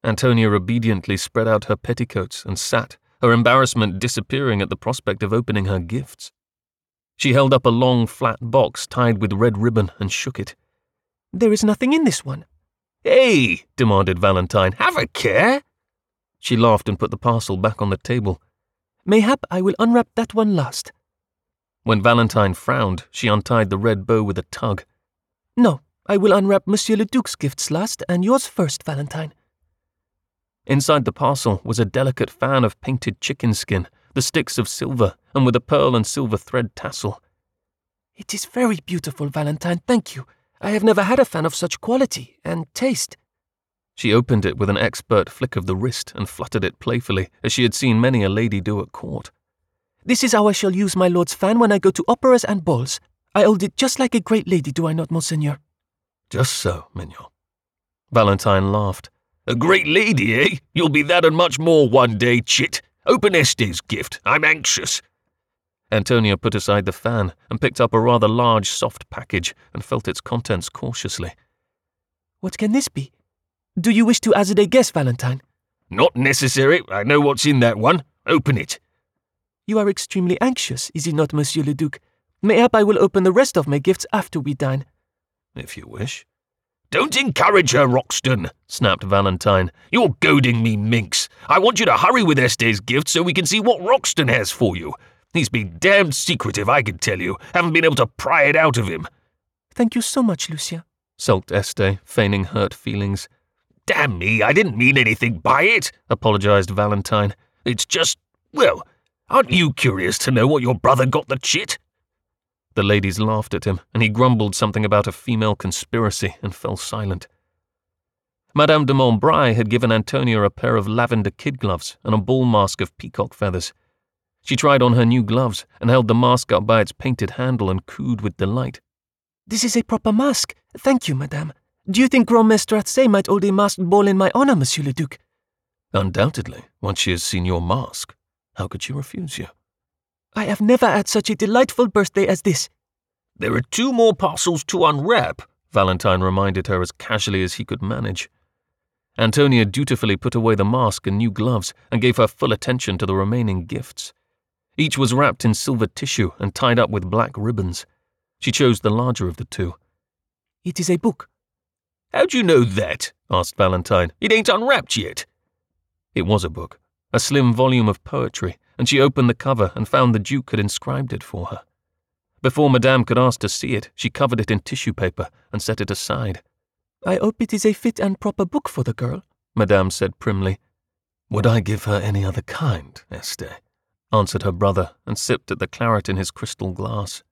Antonia obediently spread out her petticoats and sat, her embarrassment disappearing at the prospect of opening her gifts. She held up a long, flat box tied with red ribbon and shook it. "There is nothing in this one." "Hey," demanded Valentine, "have a care." She laughed and put the parcel back on the table. "Mayhap I will unwrap that one last." When Valentine frowned, she untied the red bow with a tug. "No, I will unwrap Monsieur le Duc's gifts last, and yours first, Valentine." Inside the parcel was a delicate fan of painted chicken skin, the sticks of silver, and with a pearl and silver thread tassel. "It is very beautiful, Valentine, thank you. I have never had a fan of such quality and taste." She opened it with an expert flick of the wrist and fluttered it playfully, as she had seen many a lady do at court. "This is how I shall use my lord's fan when I go to operas and balls. I hold it just like a great lady, do I not, Monseigneur?" "Just so, mignon." Valentine laughed. "A great lady, eh? You'll be that and much more one day, chit. Open Este's gift. I'm anxious." Antonia put aside the fan and picked up a rather large, soft package and felt its contents cautiously. "What can this be? Do you wish to hazard a guess, Valentine?" "Not necessary. I know what's in that one. Open it." "You are extremely anxious, is it not, Monsieur le Duc? Mayhap I will open the rest of my gifts after we dine." "If you wish." "Don't encourage her, Roxton," snapped Valentine. "You're goading me, minx. I want you to hurry with Este's gift so we can see what Roxton has for you. He's been damned secretive, I can tell you. Haven't been able to pry it out of him." "Thank you so much, Lucia," sulked Este, feigning hurt feelings. "Damn me, I didn't mean anything by it," apologized Valentine. "It's just, well, aren't you curious to know what your brother got the chit?" The ladies laughed at him, and he grumbled something about a female conspiracy and fell silent. Madame de Montbray had given Antonia a pair of lavender kid gloves and a ball mask of peacock feathers. She tried on her new gloves and held the mask up by its painted handle and cooed with delight. "This is a proper mask. Thank you, madame. Do you think Grand Maître Arsay might hold a masked ball in my honor, Monsieur le Duc?" "Undoubtedly, once she has seen your mask. How could she refuse you?" "I have never had such a delightful birthday as this." "There are 2 more parcels to unwrap," Valentine reminded her as casually as he could manage. Antonia dutifully put away the mask and new gloves and gave her full attention to the remaining gifts. Each was wrapped in silver tissue and tied up with black ribbons. She chose the larger of the 2. "It is a book." "How do you know that?" asked Valentine. "It ain't unwrapped yet." It was a book, a slim volume of poetry, and she opened the cover and found the Duke had inscribed it for her. Before Madame could ask to see it, she covered it in tissue paper and set it aside. "I hope it is a fit and proper book for the girl," Madame said primly. "Would I give her any other kind, Este?" answered her brother and sipped at the claret in his crystal glass.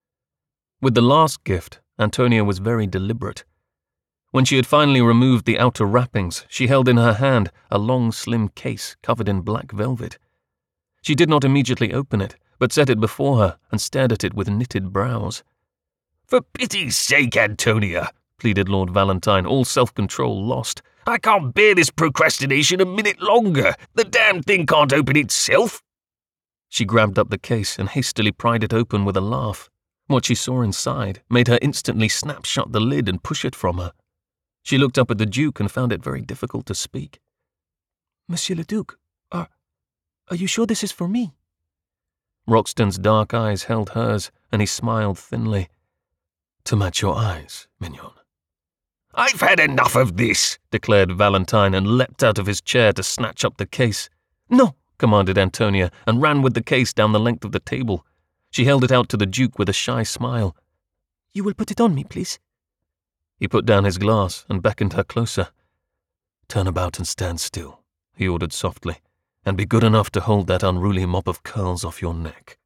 With the last gift, Antonia was very deliberate. When she had finally removed the outer wrappings, she held in her hand a long, slim case covered in black velvet. She did not immediately open it, but set it before her and stared at it with knitted brows. "For pity's sake, Antonia," pleaded Lord Valentine, all self-control lost. "I can't bear this procrastination a minute longer. The damned thing can't open itself." She grabbed up the case and hastily pried it open with a laugh. What she saw inside made her instantly snap shut the lid and push it from her. She looked up at the Duke and found it very difficult to speak. "Monsieur le Duc, are you sure this is for me?" Roxton's dark eyes held hers, and he smiled thinly. "To match your eyes, mignon." "I've had enough of this," declared Valentine and leapt out of his chair to snatch up the case. "No," commanded Antonia, and ran with the case down the length of the table. She held it out to the Duke with a shy smile. "You will put it on me, please?" He put down his glass and beckoned her closer. "Turn about and stand still," he ordered softly, "and be good enough to hold that unruly mop of curls off your neck."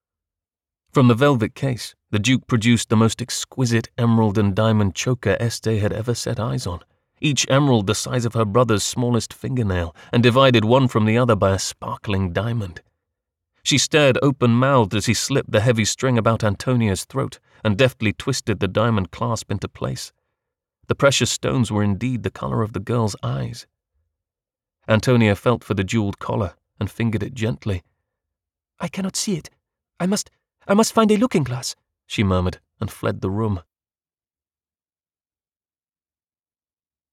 From the velvet case, the Duke produced the most exquisite emerald and diamond choker Este had ever set eyes on, each emerald the size of her brother's smallest fingernail, and divided one from the other by a sparkling diamond. She stared open-mouthed as he slipped the heavy string about Antonia's throat and deftly twisted the diamond clasp into place. The precious stones were indeed the color of the girl's eyes. Antonia felt for the jeweled collar and fingered it gently. "I cannot see it. I must find a looking-glass," she murmured and fled the room.